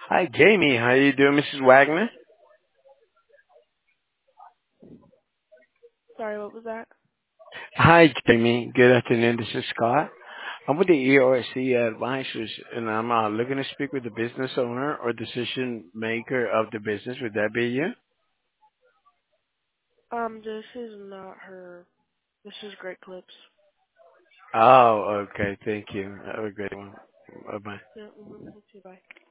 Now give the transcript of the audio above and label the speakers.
Speaker 1: Hi, Jamie. How you doing, Mrs. Wagner?
Speaker 2: Sorry, what was that?
Speaker 1: Hi, Jamie. Good afternoon. This is Scott. I'm with the ERC Advisors, and I'm looking to speak with the business owner or decision maker of the business. Would that be you?
Speaker 2: This is not her. This is Great Clips.
Speaker 1: Oh, okay. Thank you. Have a great one. Bye-bye.
Speaker 2: Yeah, you too, bye.